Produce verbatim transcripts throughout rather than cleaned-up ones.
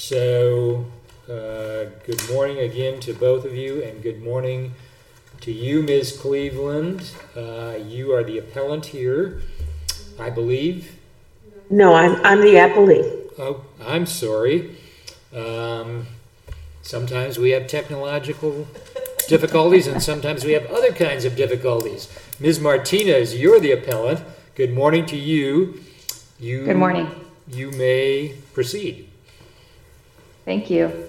So, uh, good morning again to both of you, and good morning to you, Miz Cleveland. Uh, you are the appellant here, I believe. No, I'm I'm the appellee. Oh, I'm sorry. Um, sometimes we have technological difficulties, and sometimes we have other kinds of difficulties. Miz Martinez, you're the appellant. Good morning to you. You. Good morning. You may proceed. Thank you.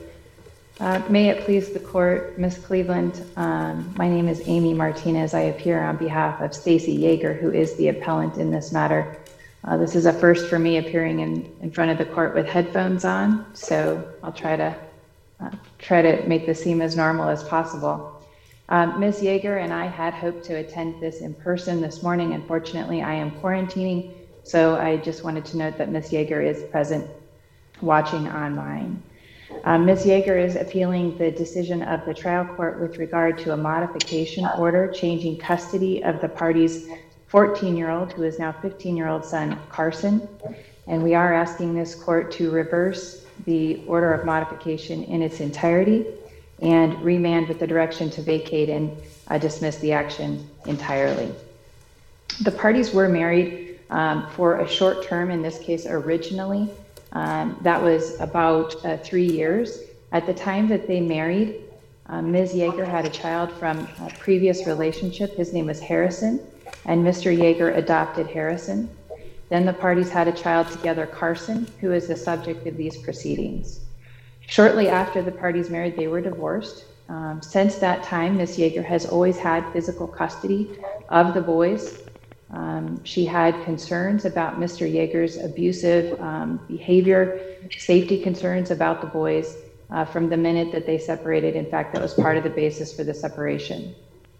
Uh, may it please the court, Miz Cleveland, um, my name is Amy Martinez. I appear on behalf of Stacey Yeager, who is the appellant in this matter. Uh, this is a first for me appearing in, in front of the court with headphones on, so I'll try to uh, try to make this seem as normal as possible. Um, Miz Yeager and I had hoped to attend this in person this morning. Unfortunately, I am quarantining, so I just wanted to note that Miz Yeager is present watching online. Um, Miz Yeager is appealing the decision of the trial court with regard to a modification order changing custody of the party's fourteen-year-old, who is now fifteen-year-old son, Carson. And we are asking this court to reverse the order of modification in its entirety and remand with the direction to vacate and uh, dismiss the action entirely. The parties were married um, for a short term, in this case originally. Um, that was about uh, three years. At the time that they married, uh, Miz Yeager had a child from a previous relationship. His name was Harrison, and Mister Yeager adopted Harrison. Then the parties had a child together, Carson, who is the subject of these proceedings. Shortly after the parties married, they were divorced. Um, since that time, Miz Yeager has always had physical custody of the boys. Um, she had concerns about Mister Yeager's abusive um, behavior, safety concerns about the boys uh, from the minute that they separated. In fact, that was part of the basis for the separation.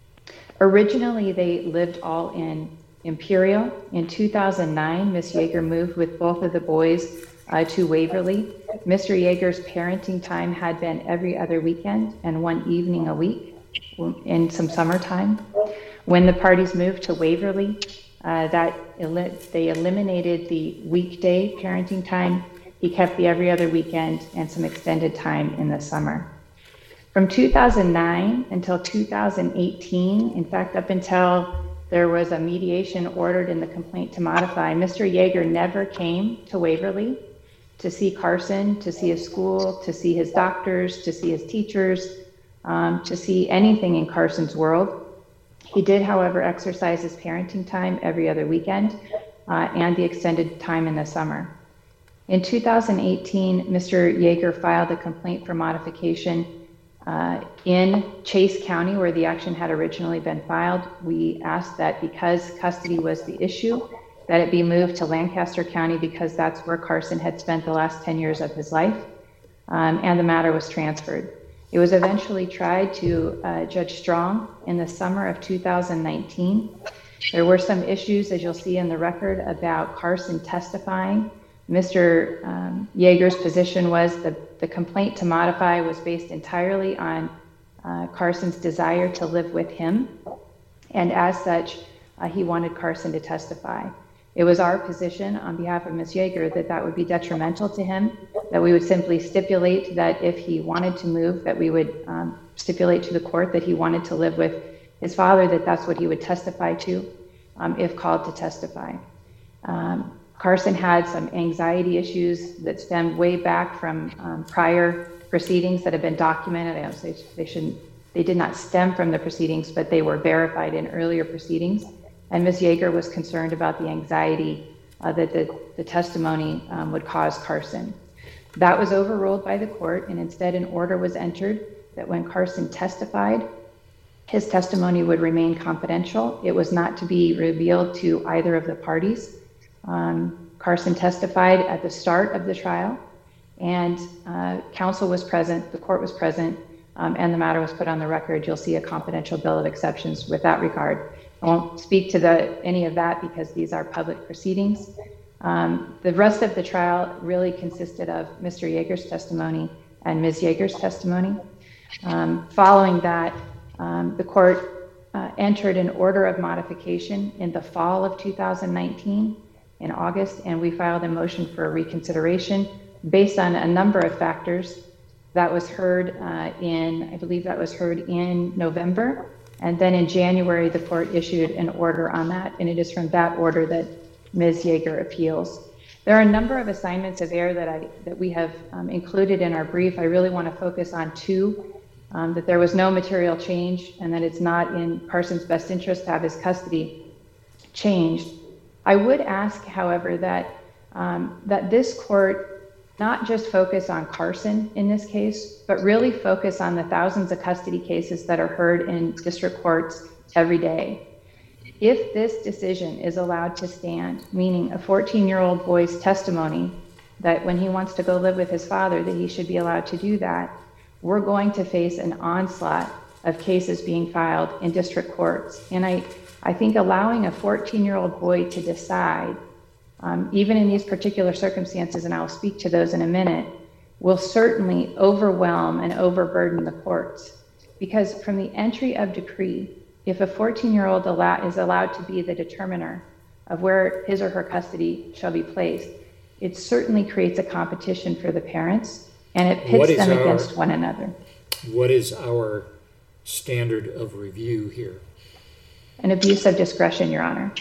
Originally, they lived all in Imperial. In two thousand nine, Miz Yeager moved with both of the boys uh, to Waverly. Mister Yeager's parenting time had been every other weekend and one evening a week in some summertime. When the parties moved to Waverly, uh, that el- they eliminated the weekday parenting time. He kept the every other weekend and some extended time in the summer. From two thousand nine until two thousand eighteen, in fact, up until there was a mediation ordered in the complaint to modify, Mister Yeager never came to Waverly to see Carson, to see his school, to see his doctors, to see his teachers, um, to see anything in Carson's world. He did, however, exercise his parenting time every other weekend uh, and the extended time in the summer. In two thousand eighteen, Mister Yeager filed a complaint for modification uh, in Chase County, where the action had originally been filed. We asked that because custody was the issue, that it be moved to Lancaster County because that's where Carson had spent the last ten years of his life, um, and the matter was transferred. It was eventually tried to uh, Judge Strong in the summer of two thousand nineteen. There were some issues, as you'll see in the record, about Carson testifying. Mister Um, Yeager's position was the, the complaint to modify was based entirely on uh, Carson's desire to live with him, and as such, uh, he wanted Carson to testify. It was our position on behalf of Miz Yeager that that would be detrimental to him, that we would simply stipulate that if he wanted to move, that we would um, stipulate to the court that he wanted to live with his father, that that's what he would testify to um, if called to testify. Um, Carson had some anxiety issues that stemmed way back from um, prior proceedings that have been documented. I don't say they shouldn't, they did not stem from the proceedings, but they were verified in earlier proceedings. And Miz Yeager was concerned about the anxiety uh, that the, the testimony um, would cause Carson. That was overruled by the court, and instead an order was entered that when Carson testified, his testimony would remain confidential. It was not to be revealed to either of the parties. Um, Carson testified at the start of the trial, and uh, counsel was present, the court was present, um, and the matter was put on the record. You'll see a confidential bill of exceptions with that regard. I won't speak to the, any of that because these are public proceedings. Um, the rest of the trial really consisted of Mister Yeager's testimony and Miz Yeager's testimony. Um, following that, um, the court uh, entered an order of modification in the fall of two thousand nineteen, in August, and we filed a motion for reconsideration based on a number of factors. That was heard uh, in, I believe that was heard in November. And then in January, the court issued an order on that. And it is from that order that Miz Yeager appeals. There are a number of assignments of error that I that we have um, included in our brief. I really want to focus on two, um, that there was no material change and that it's not in Carson's best interest to have his custody changed. I would ask, however, that um, that this court not just focus on Carson in this case, but really focus on the thousands of custody cases that are heard in district courts every day. If this decision is allowed to stand, meaning a fourteen-year-old boy's testimony that when he wants to go live with his father, that he should be allowed to do that, we're going to face an onslaught of cases being filed in district courts. And I, I think allowing a fourteen-year-old boy to decide, um, even in these particular circumstances, and I'll speak to those in a minute, will certainly overwhelm and overburden the courts. Because from the entry of decree, if a fourteen-year-old allow, is allowed to be the determiner of where his or her custody shall be placed, it certainly creates a competition for the parents, and it pits them our, against one another. What is our standard of review here? An abuse of discretion, Your Honor.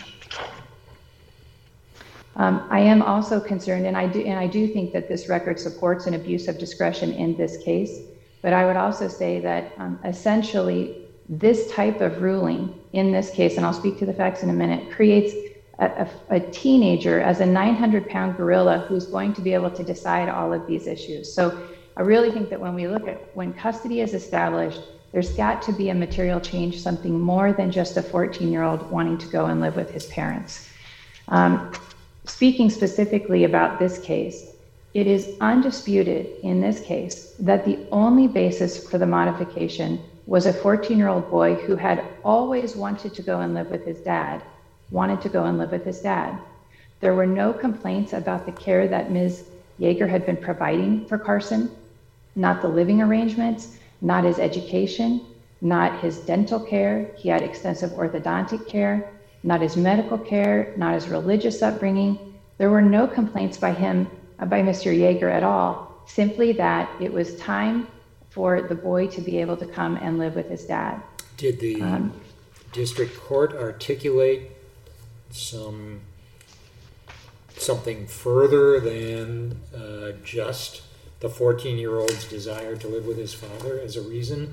Um, I am also concerned, and I do, and I do think that this record supports an abuse of discretion in this case. But I would also say that um, essentially, this type of ruling in this case, and I'll speak to the facts in a minute, creates a, a, a teenager as a nine hundred pound gorilla who's going to be able to decide all of these issues. So I really think that when we look at when custody is established, there's got to be a material change, something more than just a fourteen-year-old wanting to go and live with his parents. Um, speaking specifically about this case, it is undisputed in this case that the only basis for the modification was a fourteen-year-old boy who had always wanted to go and live with his dad, wanted to go and live with his dad. There were no complaints about the care that Miz Yeager had been providing for Carson, not the living arrangements, not his education, not his dental care. He had extensive orthodontic care, not his medical care, not his religious upbringing. There were no complaints by him, by Mister Yeager at all, simply that it was time for the boy to be able to come and live with his dad. Did the um, district court articulate some something further than uh, just the fourteen-year-old's desire to live with his father as a reason?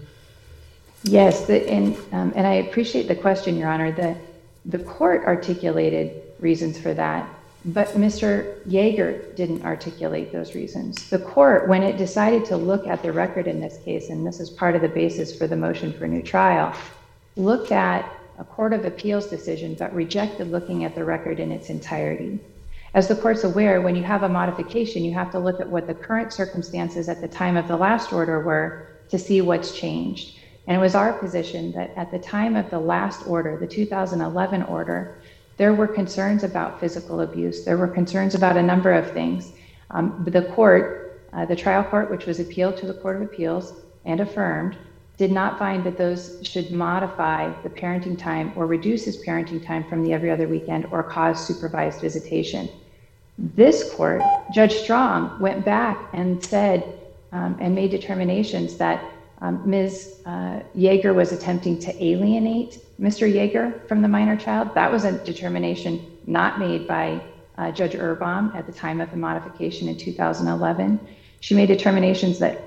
Yes, the, and um, and I appreciate the question, Your Honor. The the court articulated reasons for that, but Mister Yeager didn't articulate those reasons. The court, when it decided to look at the record in this case, and this is part of the basis for the motion for new trial, looked at a court of appeals decision, but rejected looking at the record in its entirety. As the court's aware, when you have a modification, you have to look at what the current circumstances at the time of the last order were to see what's changed. And it was our position that at the time of the last order, the two thousand eleven order, there were concerns about physical abuse. There were concerns about a number of things. Um, but the court, uh, the trial court, which was appealed to the Court of Appeals and affirmed, did not find that those should modify the parenting time or reduce his parenting time from the every other weekend or cause supervised visitation. This court, Judge Strong, went back and said um, and made determinations that um, Miz Uh, Yeager was attempting to alienate Mister Yeager from the minor child. That was a determination not made by uh, Judge Erbaum at the time of the modification in two thousand eleven. She made determinations that,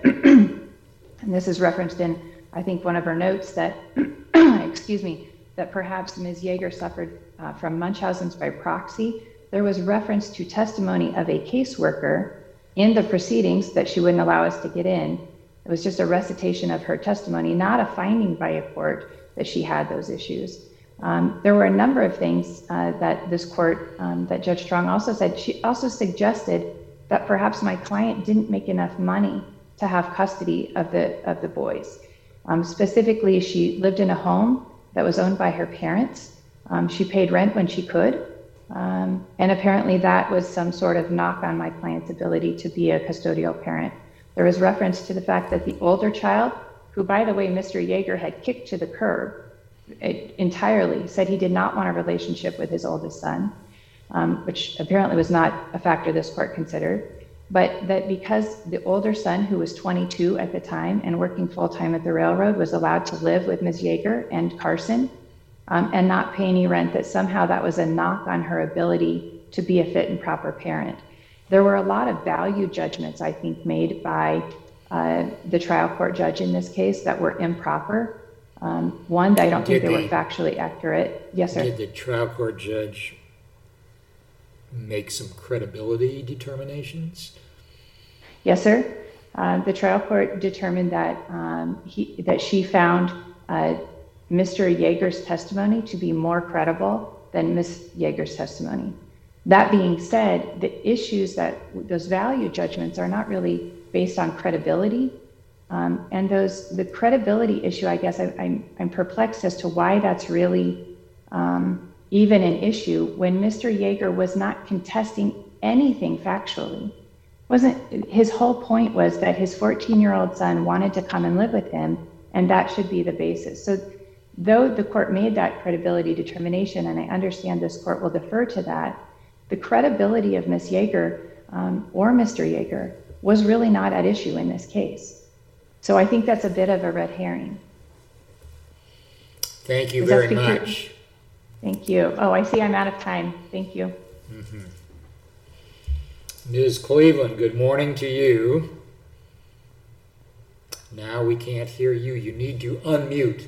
and this is referenced in, I think, one of her notes, that, excuse me, that perhaps Miz Yeager suffered uh, from Munchausen's by proxy. There was reference to testimony of a caseworker in the proceedings that she wouldn't allow us to get in. It was just a recitation of her testimony, not a finding by a court that she had those issues. Um, there were a number of things uh, that this court, um, that Judge Strong also said. She also suggested that perhaps my client didn't make enough money to have custody of the of the boys. Um, specifically, she lived in a home that was owned by her parents. Um, she paid rent when she could. Um, and apparently that was some sort of knock on my client's ability to be a custodial parent. There was reference to the fact that the older child, who, by the way, Mister Yeager had kicked to the curb it, entirely, said he did not want a relationship with his oldest son, um, which apparently was not a factor this court considered. but that because the older son, who was twenty-two at the time and working full-time at the railroad, was allowed to live with Miz Yeager and Carson um, and not pay any rent, that somehow that was a knock on her ability to be a fit and proper parent. There were a lot of value judgments, I think, made by uh, the trial court judge in this case that were improper. Um, one, I don't think they were factually accurate. Yes, sir. Did the trial court judge make some credibility determinations? Yes, sir. Uh, the trial court determined that um, he that she found uh, Mister Yeager's testimony to be more credible than Miz Yeager's testimony. That being said, the issues that those value judgments are not really based on credibility, um, and those the credibility issue. I guess I, I'm I'm perplexed as to why that's really um, even an issue when Mister Yeager was not contesting anything factually. Wasn't his whole point was that his fourteen-year-old son wanted to come and live with him, and that should be the basis. So, though the court made that credibility determination, and I understand this court will defer to that, the credibility of Miz Yeager um, or Mister Yeager was really not at issue in this case. So I think that's a bit of a red herring. Thank you Does very that speak much. to- Thank you. Oh, I see I'm out of time. Thank you. Mm-hmm. Miz Cleveland, good morning to you. Now we can't hear you. You need to unmute.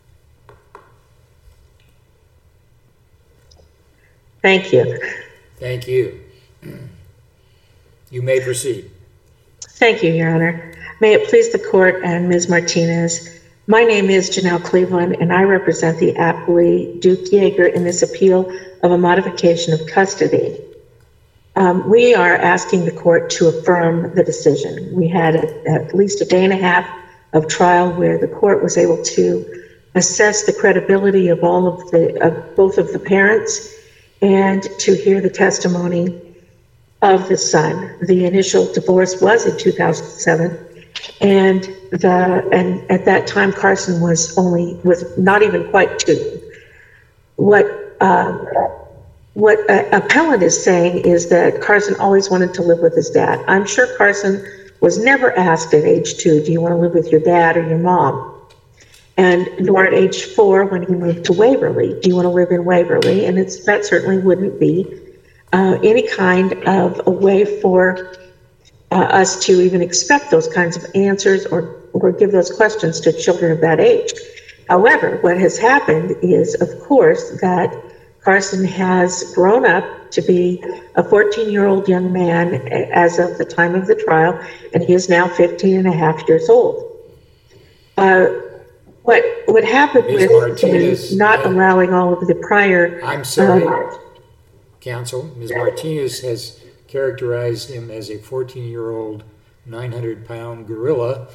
Thank you. Thank you. You may proceed. Thank you, Your Honor. May it please the court and Miz Martinez, my name is Janelle Cleveland, and I represent the appellee Duke Yeager in this appeal of a modification of custody. Um, we are asking the court to affirm the decision. We had a, at least a day and a half of trial where the court was able to assess the credibility of all of the, of both of the parents, and to hear the testimony of the son. The initial divorce was in two thousand seven, and the and at that time Carson was only was not even quite two. What um, what uh, appellant is saying is that Carson always wanted to live with his dad. I'm sure Carson was never asked at age two, do you want to live with your dad or your mom? And nor at age four when he moved to Waverly, do you want to live in Waverly? And it's that certainly wouldn't be uh, any kind of a way for uh, us to even expect those kinds of answers or, or give those questions to children of that age. However, what has happened is, of course, that Carson has grown up to be a fourteen-year-old young man as of the time of the trial, and he is now fifteen and a half years old. Uh, What what happened Miz with Martinez, the not uh, allowing all of the prior... I'm sorry, um, counsel. Miz Martinez has characterized him as a fourteen-year-old, nine hundred pound gorilla,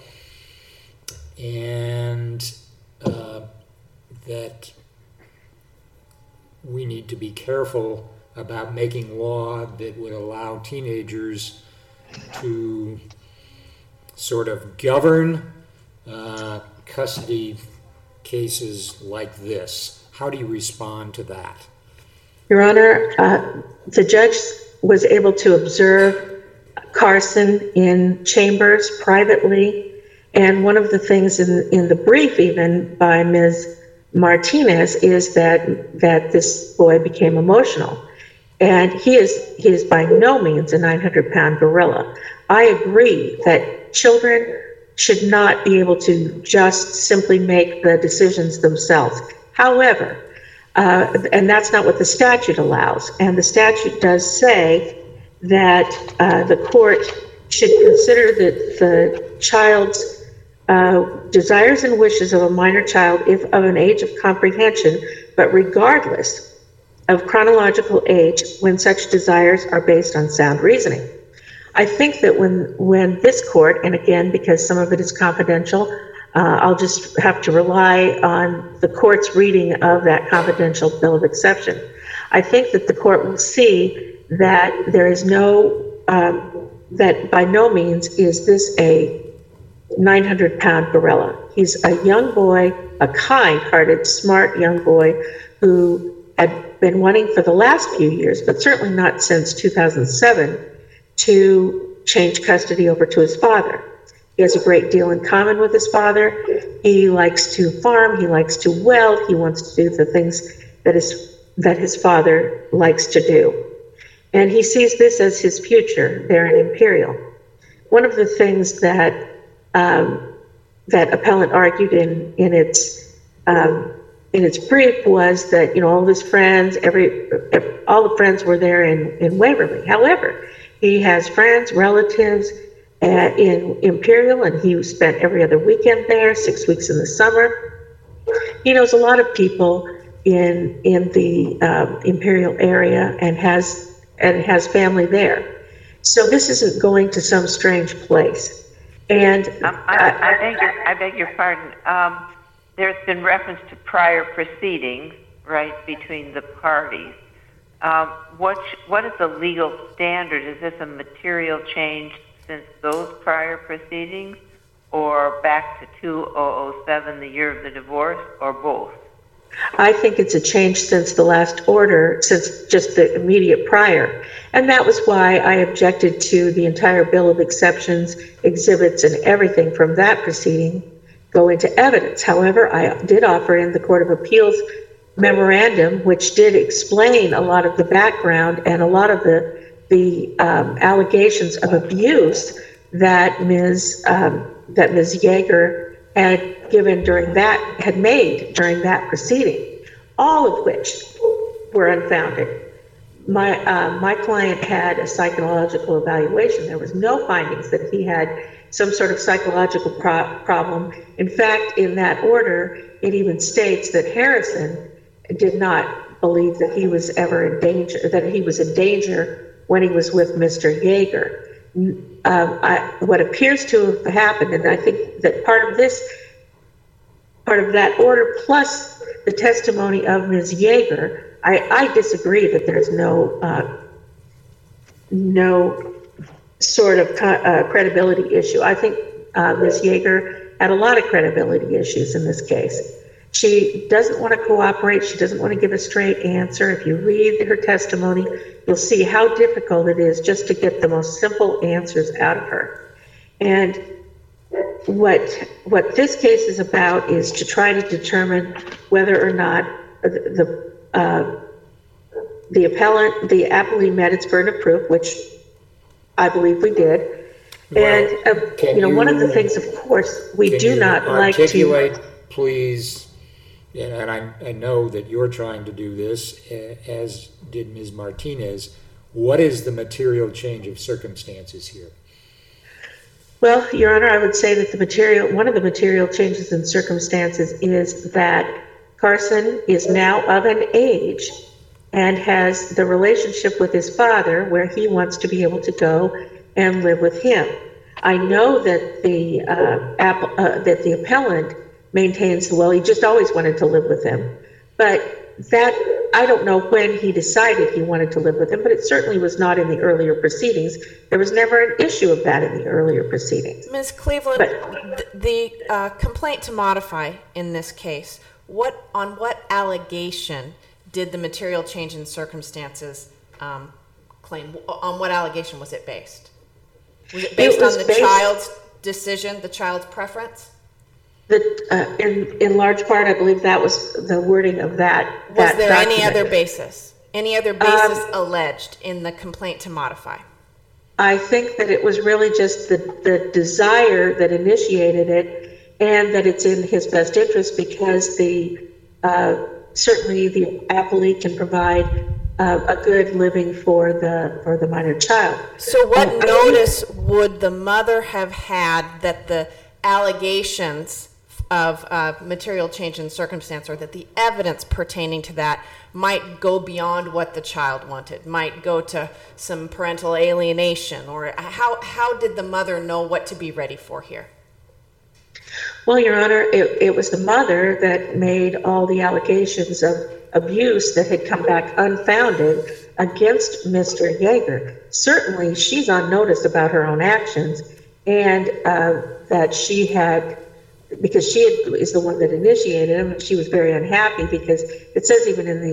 and uh, that we need to be careful about making law that would allow teenagers to sort of govern uh, custody cases like this. How do you respond to that? Your Honor, uh, the judge was able to observe Carson in chambers privately, and one of the things in, in the brief even by Miz Martinez is that that this boy became emotional. And he is he is by no means a nine hundred pound gorilla. I agree that children should not be able to just simply make the decisions themselves. However, uh, and that's not what the statute allows. And the statute does say that uh, the court should consider the, the child's uh, desires and wishes of a minor child if of an age of comprehension, but regardless of chronological age when such desires are based on sound reasoning. I think that when when this court, and again, because some of it is confidential, uh, I'll just have to rely on the court's reading of that confidential bill of exception. I think that the court will see that there is no, um, that by no means is this a nine hundred pound gorilla. He's a young boy, a kind-hearted, smart young boy who had been wanting for the last few years, but certainly not since two thousand seven, to change custody over to his father. He has a great deal in common with his father. He likes to farm, he likes to weld, he wants to do the things that his, that his father likes to do. And he sees this as his future there in Imperial. One of the things that um, that appellant argued in, in its um, in its brief was that, you know, all of his friends, every, every all the friends were there in, in Waverly. However, he has friends, relatives uh, in Imperial, and he spent every other weekend there, six weeks in the summer. He knows a lot of people in in the um, Imperial area and has and has family there. So this isn't going to some strange place. And um, I, I, I beg your I beg your pardon. Um, there's been reference to prior proceedings, right, between the parties. Um, what what is the legal standard? Is this a material change since those prior proceedings, or back to two thousand seven, the year of the divorce, or both? I think it's a change since the last order, since just the immediate prior. And that was why I objected to the entire bill of exceptions, exhibits, and everything from that proceeding go into evidence. However, I did offer in the Court of Appeals memorandum, which did explain a lot of the background and a lot of the, the um, allegations of abuse that Miz Um, that Miz Yeager had given during that, had made during that proceeding, all of which were unfounded. My, uh, my client had a psychological evaluation. There was no findings that he had some sort of psychological pro- problem. In fact, in that order, it even states that Harrison did not believe that he was ever in danger, that he was in danger when he was with Mister Yeager. Um, I, what appears to have happened, and I think that part of this, part of that order, plus the testimony of Miz Yeager, I, I disagree that there's no uh, no sort of co- uh, credibility issue. I think uh, Miz Yeager had a lot of credibility issues in this case. She doesn't want to cooperate. She doesn't want to give a straight answer. If you read her testimony, you'll see how difficult it is just to get the most simple answers out of her. And what what this case is about is to try to determine whether or not the the, uh, the appellant, the appellee met its burden of proof, which I believe we did. Well, and uh, you know, you, one of the things, of course, we do not like to articulate, please. And I, I know that you're trying to do this, as did Miz Martinez. What is the material change of circumstances here? Well, Your Honor, I would say that the material, one of the material changes in circumstances is that Carson is now of an age and has the relationship with his father where he wants to be able to go and live with him. I know that the uh, app, uh, that the appellant maintains, well, he just always wanted to live with him. But that, I don't know when he decided he wanted to live with him, but it certainly was not in the earlier proceedings. There was never an issue of that in the earlier proceedings. Miz Cleveland, but, the uh, complaint to modify in this case, what on what allegation did the material change in circumstances um, claim? On what allegation was it based? Was it based it was on the based, child's decision, the child's preference? The, uh, in in large part, I believe that was the wording of that. Was that there document. any other basis? Any other basis um, alleged in the complaint to modify? I think that it was really just the, the desire that initiated it, and that it's in his best interest because the uh, certainly the appellee can provide uh, a good living for the for the minor child. So, what um, notice would the mother have had that the allegations of uh, material change in circumstance, or that the evidence pertaining to that might go beyond what the child wanted, might go to some parental alienation, or how how did the mother know what to be ready for here? Well, Your Honor, it, it was the mother that made all the allegations of abuse that had come back unfounded against Mister Yeager. Certainly, she's on notice about her own actions, and uh, that she had, because she had, is the one that initiated him, she was very unhappy because it says even in the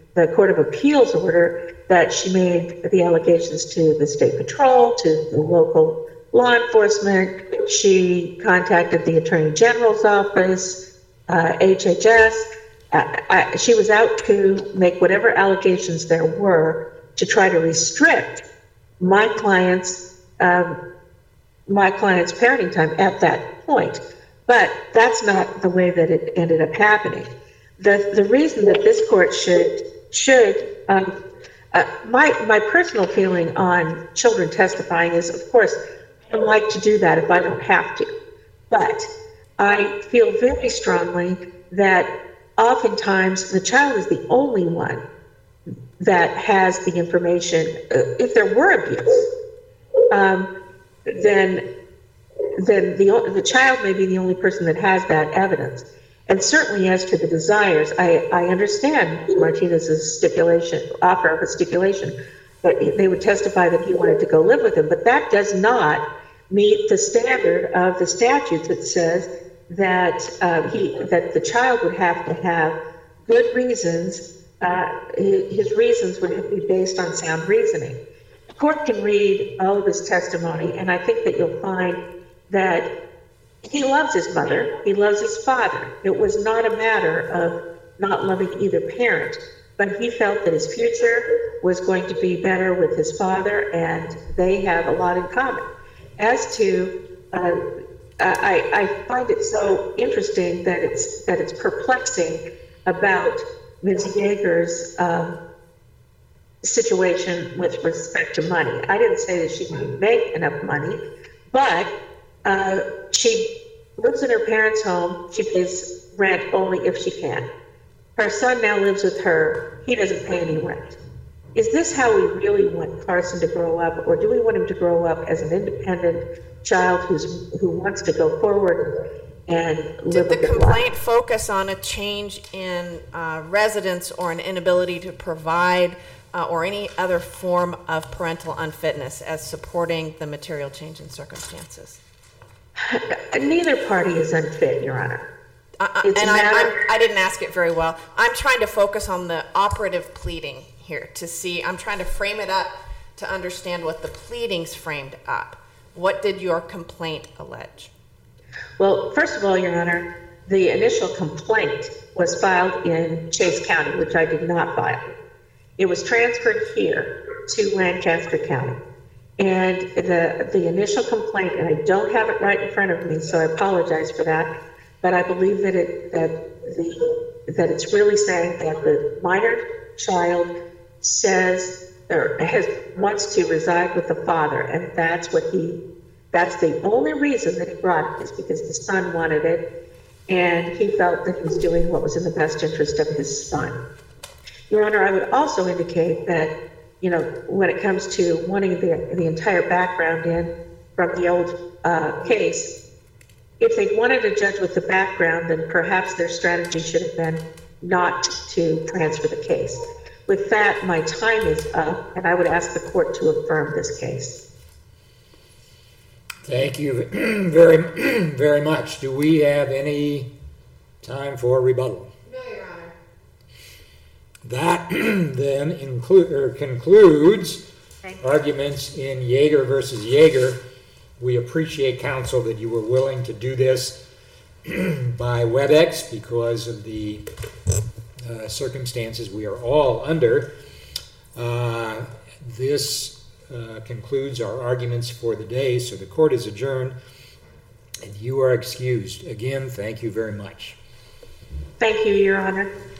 the Court of Appeals order that she made the allegations to the state patrol, to the local law enforcement. She contacted the Attorney General's office, uh, H H S. Uh, I, she was out to make whatever allegations there were to try to restrict my client's um, my client's parenting time at that point. But that's not the way that it ended up happening. The the reason that this court should should um, uh, my my personal feeling on children testifying is, of course, I don't like to do that if I don't have to. But I feel very strongly that oftentimes the child is the only one that has the information. Uh, if there were abuse, um, then then the the child may be the only person that has that evidence. And certainly as to the desires, I, I understand Martinez's stipulation, offer of a stipulation, that they would testify that he wanted to go live with him, but that does not meet the standard of the statute that says that uh, he that the child would have to have good reasons. Uh, his reasons would be based on sound reasoning. The court can read all of his testimony, and I think that you'll find that he loves his mother, he loves his father. It was not a matter of not loving either parent, but he felt that his future was going to be better with his father, and they have a lot in common. As to, uh, I, I find it so interesting that it's that it's perplexing about Miz Yeager's um, situation with respect to money. I didn't say that she could make enough money, but uh, she lives in her parents' home. She pays rent only if she can. Her son now lives with her. He doesn't pay any rent. Is this how we really want Carson to grow up, or do we want him to grow up as an independent child who's who wants to go forward and live Did a the good complaint life? focus on a change in uh, residence or an inability to provide uh, or any other form of parental unfitness as supporting the material change in circumstances? Neither party is unfit, Your Honor. Uh, uh, It's and a I, matter- I'm, I didn't ask it very well. I'm trying to focus on the operative pleading here to see, I'm trying to frame it up to understand what the pleadings framed up. What did your complaint allege? Well, first of all, Your Honor, the initial complaint was filed in Chase County, which I did not file. It was transferred here to Lancaster County. And the the initial complaint, and I don't have it right in front of me, so I apologize for that, but I believe that it that the that it's really saying that the minor child says or has wants to reside with the father, and that's what he that's the only reason that he brought it, is because the son wanted it, and he felt that he was doing what was in the best interest of his son. Your Honor, I would also indicate that, you know, when it comes to wanting the, the entire background in from the old uh, case, if they wanted a judge with the background, then perhaps their strategy should have been not to transfer the case. With that, my time is up, and I would ask the court to affirm this case. Thank you very, very much. Do we have any time for rebuttal? No, Your Honor. That then include, or concludes arguments in Yeager versus Yeager. We appreciate, counsel, that you were willing to do this by WebEx because of the uh, circumstances we are all under. Uh, this uh, concludes our arguments for the day, so the court is adjourned and you are excused. Again, thank you very much. Thank you, Your Honor.